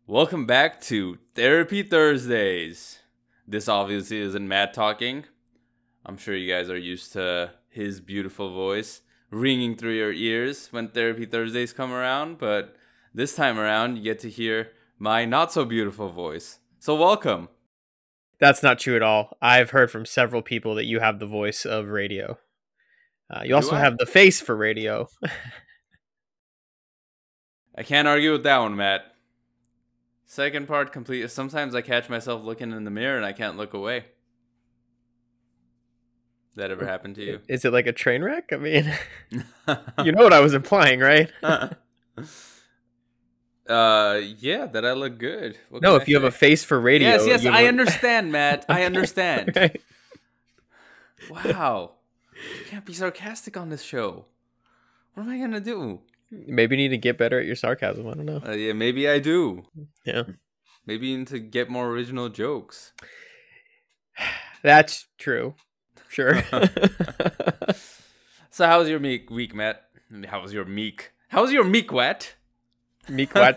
Welcome back to Therapy Thursdays. This obviously isn't Matt talking. I'm sure you guys are used to his beautiful voice ringing through your ears when Therapy Thursdays come around, but this time around you get to hear my not so beautiful voice. So welcome. That's not true at all. I've heard from several people that you have the voice of radio. You also have the face for radio. I can't argue with that one, Matt. Second part complete. Sometimes I catch myself looking in the mirror and I can't look away. That ever happened to you? Is it like a train wreck? I mean, you know what I was implying, right? Yeah, that I look good. No, if you have a face for radio. Yes, I understand, Matt. I understand. Okay. Wow. You can't be sarcastic on this show. What am I going to do? Maybe you need to get better at your sarcasm. I don't know. Yeah, maybe I do. Yeah. Maybe you need to get more original jokes. That's true. Sure. So how was your week, Matt? How was your meek? How was your meek wet? Meek what?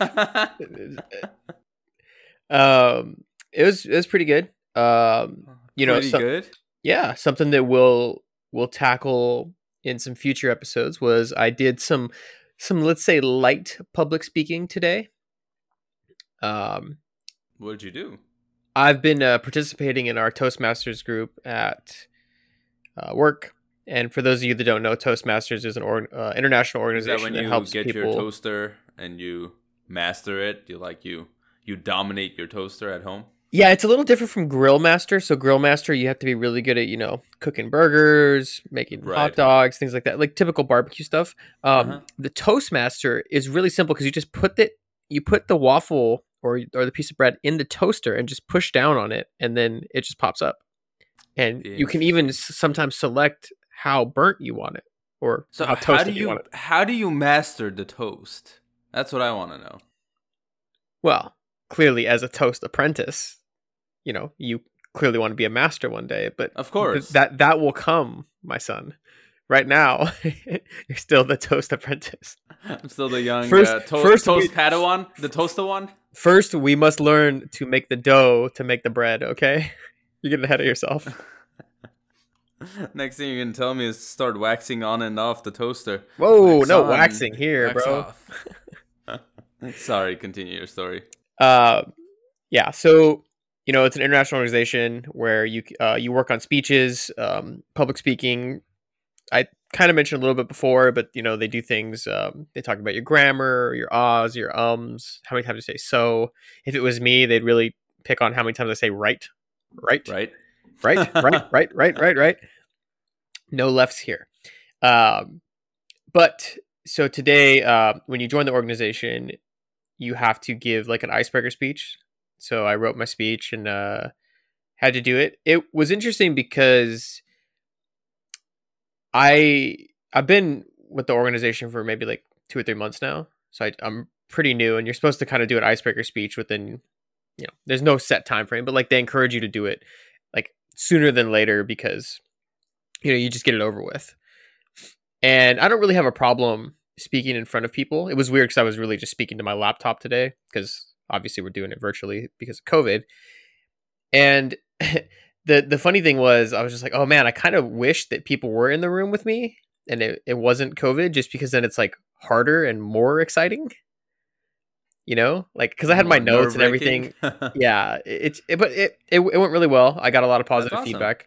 It was pretty good. Pretty good. Yeah, something that we'll tackle in some future episodes was I did some let's say light public speaking today. What did you do? I've been participating in our Toastmasters group at work. And for those of you that don't know, Toastmasters is an international organization that helps get people. Your toaster and you master it. You dominate your toaster at home. Yeah, it's a little different from Grill Master. So Grill Master, you have to be really good at cooking burgers, making hot dogs, things like that, like typical barbecue stuff. The Toastmaster is really simple because you just put the waffle or the piece of bread in the toaster and just push down on it, and then it just pops up. And you can even sometimes select how burnt you want it, or how toasted you want it. How do you master the toast? That's what I want to know. Well, clearly, as a toast apprentice, you clearly want to be a master one day. But of course, that will come, my son. Right now, you're still the toast apprentice. I'm still the young toast Padawan, the toaster one. First, we must learn to make the dough to make the bread. Okay. You're getting ahead of yourself. Next thing you're going to tell me is start waxing on and off the toaster. Whoa, no waxing here, bro. Sorry, continue your story. Yeah, so, it's an international organization where you work on speeches, public speaking. I kind of mentioned a little bit before, but, they do things. They talk about your grammar, your ahs, your ums, how many times you say so. If it was me, they'd really pick on how many times I say right. No lefts here. But so today, when you join the organization, you have to give like an icebreaker speech. So I wrote my speech and had to do it. It was interesting because I've been with the organization for maybe like 2 or 3 months now. So I'm pretty new, and you're supposed to kind of do an icebreaker speech within, there's no set time frame, but like they encourage you to do it like sooner than later because, you just get it over with. And I don't really have a problem speaking in front of people. It was weird because I was really just speaking to my laptop today because obviously we're doing it virtually because of COVID. And the funny thing was I was just like, oh man, I kind of wish that people were in the room with me and it wasn't COVID, just because then it's like harder and more exciting. Because I had my notes and everything. Yeah, it went really well. I got a lot of positive feedback.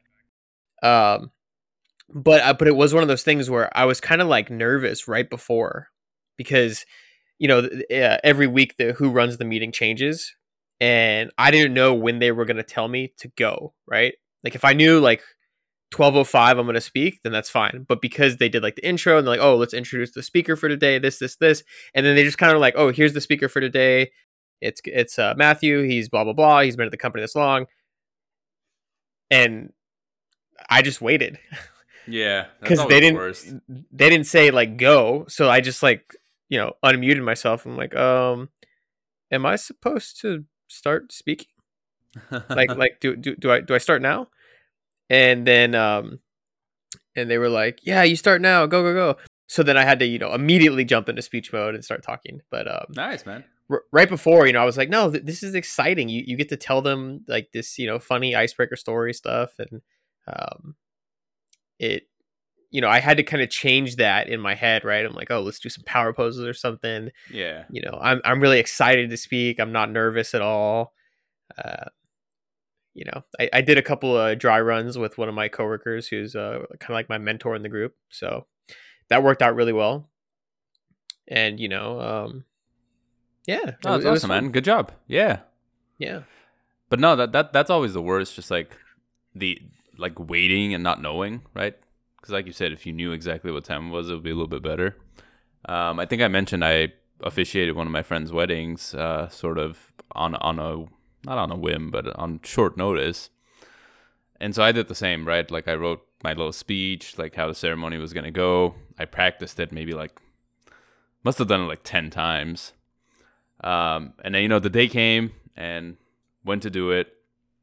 But it was one of those things where I was kind of like nervous right before, because every week who runs the meeting changes, and I didn't know when they were going to tell me to go. Right, like if I knew like 12:05 I'm going to speak, then that's fine. But because they did like the intro and they're like, oh, let's introduce the speaker for today, this, and then they just kind of like, oh, here's the speaker for today. It's Matthew. He's blah blah blah. He's been at the company this long, and I just waited. Yeah, because they didn't say like go, so I just like unmuted myself. I'm like, am I supposed to start speaking? like do I start now? And then and they were like, yeah, you start now, go. So then I had to immediately jump into speech mode and start talking. But nice, man. right before, I was like, no, this is exciting. You get to tell them like this, funny icebreaker story stuff, and um, it, I had to kind of change that in my head, right? I'm like, oh, let's do some power poses or something. Yeah. I'm really excited to speak. I'm not nervous at all. Uh, I did a couple of dry runs with one of my coworkers who's kind of like my mentor in the group, so that worked out really well. And yeah, Oh, that's it was awesome, fun. man. Good job. Yeah. Yeah. But no, that's always the worst. Just like the like waiting and not knowing, right? Because like you said, if you knew exactly what time it was, it would be a little bit better. I think I mentioned I officiated one of my friend's weddings, sort of on a not on a whim, but on short notice. And so I did the same, right? Like I wrote my little speech, like how the ceremony was gonna go. I practiced it maybe like must have done it like 10 times. And then the day came and went to do it,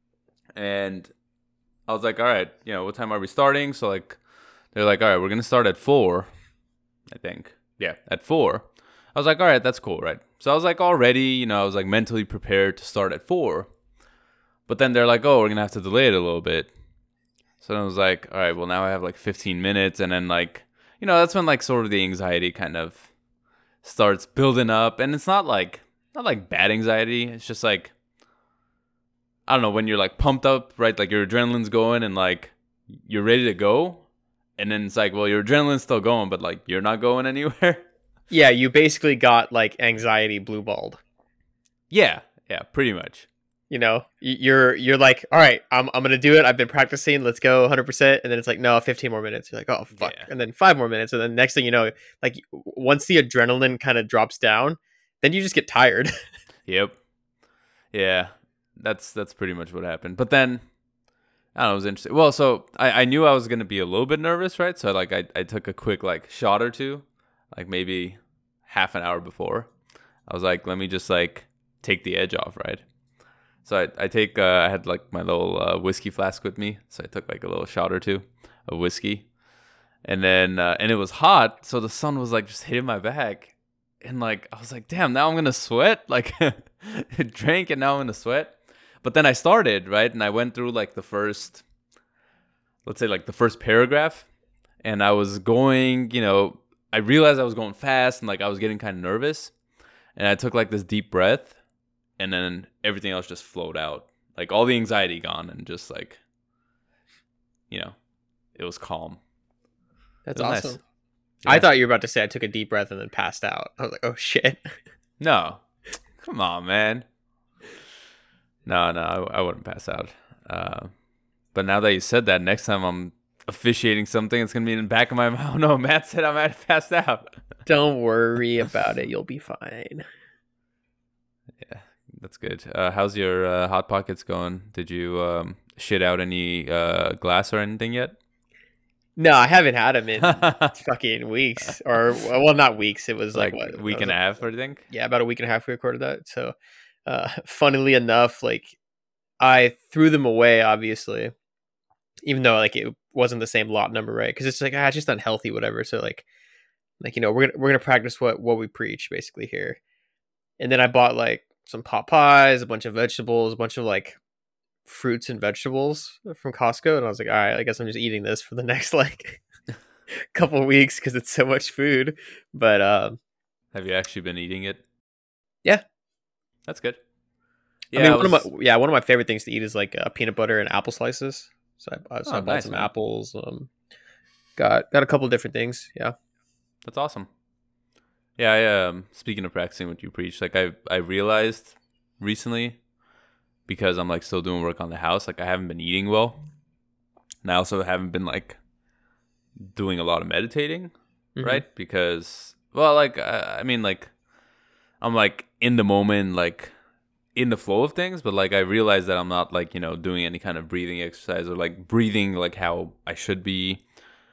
and I was like, all right, what time are we starting? So like they're like, all right, we're gonna start at 4, I think. Yeah, at 4. I was like, all right, that's cool, right? So I was like already, I was like mentally prepared to start at 4. But then they're like, oh, we're gonna have to delay it a little bit. So I was like, all right, well now I have like 15 minutes, and then like, that's when like sort of the anxiety kind of starts building up, and it's not like bad anxiety. It's just like, I don't know, when you're like pumped up, right? Like your adrenaline's going and like you're ready to go, and then it's like, well, your adrenaline's still going, but like you're not going anywhere. Yeah, you basically got like anxiety blue balled. Yeah, pretty much. You're like, all right, I'm gonna do it. I've been practicing. Let's go 100%. And then it's like, no, 15 more minutes. You're like, oh fuck. Yeah. And then 5 more minutes. And then next thing you know, like once the adrenaline kind of drops down, then you just get tired. Yep. Yeah, that's pretty much what happened. But then I don't know, it was interesting. Well, so I knew I was gonna be a little bit nervous, right? So like I took a quick like shot or two, like maybe half an hour before. I was like, let me just like take the edge off, right? So I had like my little whiskey flask with me, so I took like a little shot or two of whiskey, and then and it was hot, so the sun was like just hitting my back, and like I was like, damn, now I'm gonna sweat. Like it drank, and now I'm gonna sweat. But then I started, right, and I went through like the first, let's say like the first paragraph, and I was going, I realized I was going fast, and like I was getting kind of nervous, and I took like this deep breath, and then everything else just flowed out, like all the anxiety gone, and just like, it was calm. That's It was awesome. nice. I Yeah. thought you were about to say I took a deep breath and then passed out. I was like, oh shit. No, come on, man. No, I wouldn't pass out. But now that you said that, next time I'm officiating something, it's gonna be in the back of my mind. No, Matt said I might have passed out. Don't worry about it. You'll be fine. Yeah, that's good. How's your hot pockets going? Did you shit out any glass or anything yet? No, I haven't had him in fucking weeks, or well, not weeks. It was like what, week and a half, I think. yeah, about a week and a half we recorded that. So, funnily enough, like I threw them away, obviously, even though like it wasn't the same lot number, right? Because it's like it's just unhealthy, whatever. So like we're gonna practice what we preach basically here. And then I bought like some pot pies, a bunch of vegetables, a bunch of like fruits and vegetables from Costco, and I was like, all right, I guess I'm just eating this for the next like couple of weeks because it's so much food. But Have you actually been eating it? yeah, That's good. I mean, one of my favorite things to eat is like peanut butter and apple slices. So I bought nice, some man. apples. Got a couple of different things. Yeah. That's awesome. Yeah, speaking of practicing what you preach, like I realized recently, because I'm like still doing work on the house, like I haven't been eating well. And I also haven't been like doing a lot of meditating, Mhm. right? Because well, like I mean like I'm like in the moment, like in the flow of things, but like I realize that I'm not like, doing any kind of breathing exercise or like breathing like how I should be.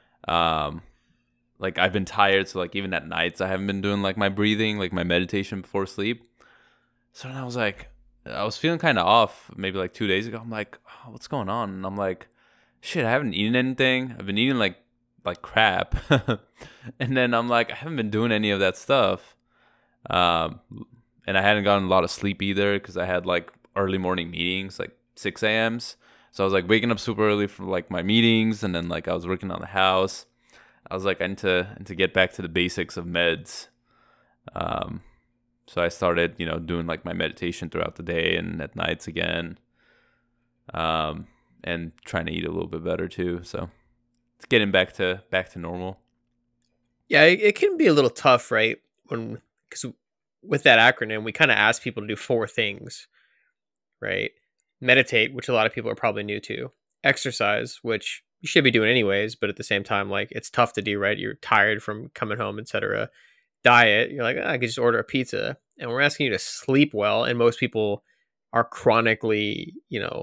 Like I've been tired, so like even at nights I haven't been doing like my breathing, like my meditation before sleep. So then I was feeling kind of off maybe like 2 days ago. I'm like, oh, what's going on? And I'm like, shit, I haven't eaten anything. I've been eating like crap. And then I'm like, I haven't been doing any of that stuff. and I hadn't gotten a lot of sleep either because I had like early morning meetings, like 6 a.m.s. So I was like waking up super early for like my meetings, and then like I was working on the house. I was like, I need to get back to the basics of meds. Um, so I started, doing like my meditation throughout the day and at nights again. And trying to eat a little bit better too. So it's getting back to normal. Yeah, it can be a little tough, right? Because with that acronym, we kind of ask people to do 4 things, right? Meditate, which a lot of people are probably new to. Exercise, which you should be doing anyways, but at the same time, like it's tough to do, right? You're tired from coming home, etc. Diet, you're like, I could just order a pizza. And we're asking you to sleep well, and most people are chronically,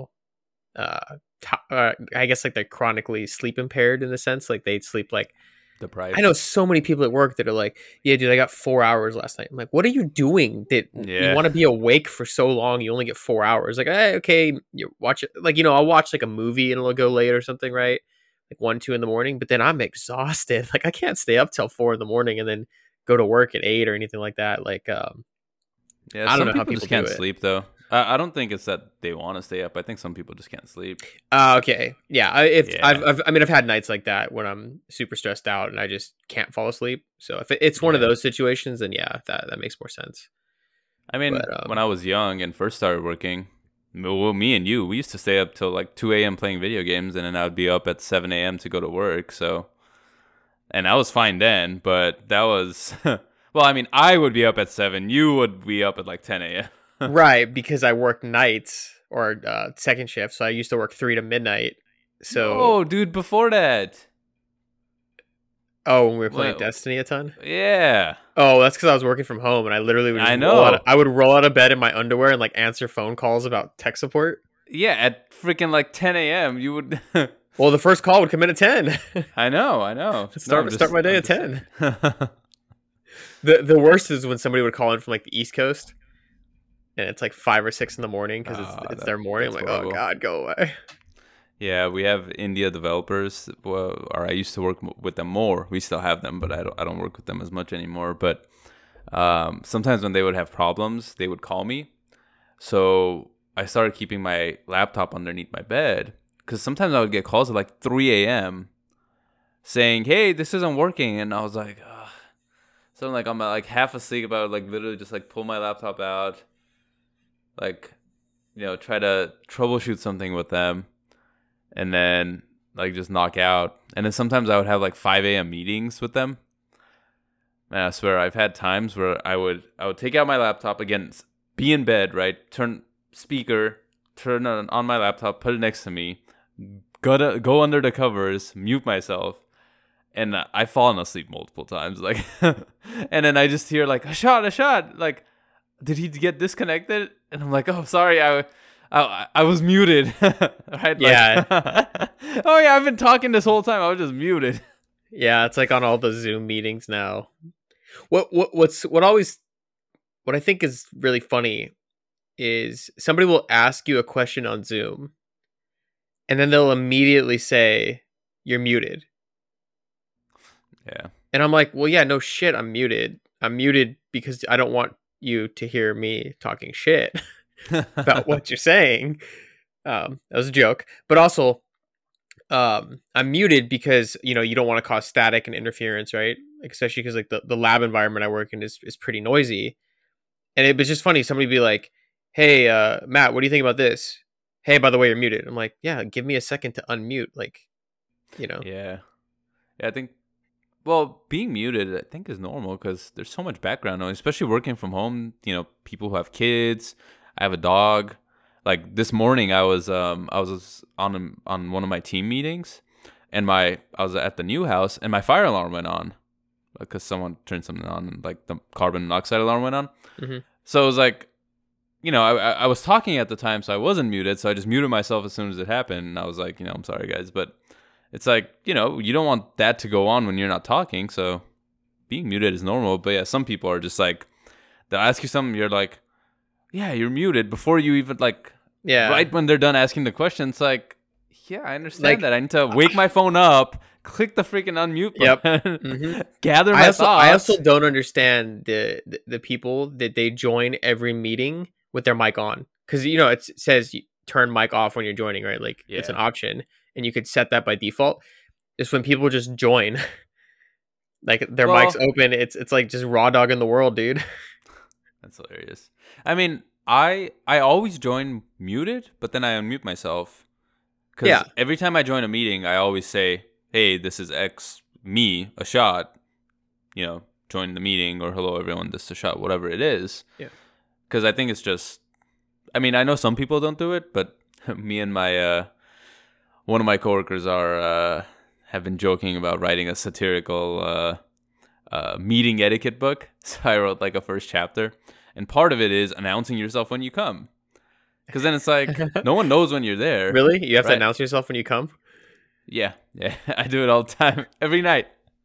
I guess like they're chronically sleep impaired in the sense like they sleep like I Deprived. know so many people at work that are like, yeah, dude, I got 4 hours last night. I'm like, what are you doing that you Yeah. want to be awake for so long? You only get 4 hours. Like, okay, you watch it. Like, I'll watch like a movie and it'll go late or something, right? Like 1, 2 in the morning, but then I'm exhausted. Like I can't stay up till 4 in the morning and then go to work at 8 or anything like that. Like, Yeah, I don't some know how people people just do can't it. sleep though. I don't think it's that they want to stay up. I think some people just can't sleep. Okay. Yeah. If Yeah. I've had nights like that when I'm super stressed out and I just can't fall asleep. So if it's one of Yeah. those situations, then yeah, that makes more sense. I mean, But when I was young and first started working, well, me and you, we used to stay up till like 2 a.m. playing video games, and then I would be up at 7 a.m. to go to work. So, and I was fine then, but that was, well, I mean, I would be up at 7. You would be up at like 10 a.m. right, because I work nights or second shift, so I used to work 3 to midnight. So No, dude, before that. when we were playing Well, Destiny a ton. yeah, Oh, that's because I was working from home and I literally would just I roll out. know. I would roll out of bed in my underwear and like answer phone calls about tech support. Yeah, at freaking like 10 a.m. you would. Well, the first call would come in at 10. I know, I know. No, Start my day I'm at just 10. saying. The worst is when somebody would call in from like the East Coast and it's like 5 or 6 in the morning because it's their morning. I'm That's like, oh horrible. god, go away. Yeah, we have India developers. Well, or I used to work with them more. We still have them, but I don't work with them as much anymore. But sometimes when they would have problems, they would call me. So I started keeping my laptop underneath my bed because sometimes I would get calls at like 3 a.m. saying, "Hey, this isn't working," and I was like, ugh. So I'm like, like half asleep about like literally just like pull my laptop out, like try to troubleshoot something with them, and then like just knock out. And then sometimes I would have like 5 a.m. meetings with them. Man, I swear I've had times where I would take out my laptop again, be in bed, right? Turn speaker, turn on my laptop, put it next to me, go under the covers, mute myself, and I've fallen asleep multiple times. Like, and then I just hear like a shot. Like, did he get disconnected? And I'm like, oh, sorry, I was muted. Right? Yeah. Like, oh yeah, I've been talking this whole time. I was just muted. Yeah, it's like on all the Zoom meetings now. What I think is really funny is somebody will ask you a question on Zoom and then they'll immediately say you're muted. Yeah. And I'm like, "Well, yeah, no shit, I'm muted. I'm muted because I don't want you to hear me talking shit about what you're saying." That was a joke. But also, I'm muted because you don't want to cause static and interference, right? Like, especially because like the lab environment I work in is pretty noisy. And it was just funny. Somebody be like, "Hey, Matt, what do you think about this? Hey, by the way, you're muted." I'm like, "Yeah, give me a second to unmute." Like, you know, Yeah. Yeah, I think. Well, being muted, I think, is normal because there's so much background noise, especially working from home. People who have kids. I have a dog. Like this morning, I was on one of my team meetings, and I was at the new house, and my fire alarm went on because someone turned something on, and like the carbon monoxide alarm went on. hmm So it was like, I was talking at the time, so I wasn't muted. So I just muted myself as soon as it happened, and I was like, I'm sorry, guys, but. It's like, you don't want that to go on when you're not talking. So being muted is normal. But yeah, some people are just like, they'll ask you something. You're like, yeah, you're muted before you even like, yeah, right when they're done asking the question. It's like, yeah, I understand like that. I need to wake my phone up, click the freaking unmute Yep. button. Mhm. Gather I my also thoughts. I also don't understand the people that they join every meeting with their mic on, because it says turn mic off when you're joining, right? Like it's an Yeah. option, and you could set that by default. Just when people just join, like their mics Well, open, it's like just raw dog in the world, dude. that's hilarious. I mean, I always join muted, but then I unmute myself because Yeah. every time I join a meeting, I always say, "Hey, this is X me a shot." Join the meeting, or hello everyone, this is a shot, whatever it is. Yeah. Because I think it's just. I mean, I know some people don't do it, but me and my one of my coworkers have been joking about writing a satirical meeting etiquette book. So I wrote like a first chapter, and part of it is announcing yourself when you come, because then it's like no one knows when you're there. Really? You have to Right? announce yourself when you come? Yeah, I do it all the time, every night.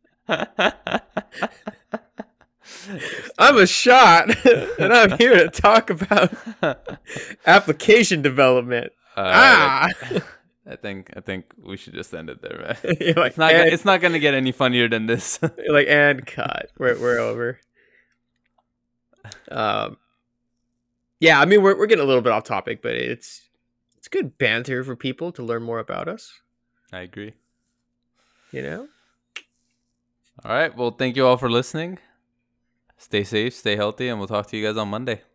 I'm a shot, and I'm here to talk about application development. I think we should just end it there, man. You're like, It's not gonna get any funnier than this. you're like, and cut. We're over. Yeah, I mean we're getting a little bit off topic, but it's good banter for people to learn more about us. I agree. All right. Well, thank you all for listening. Stay safe, stay healthy, and we'll talk to you guys on Monday.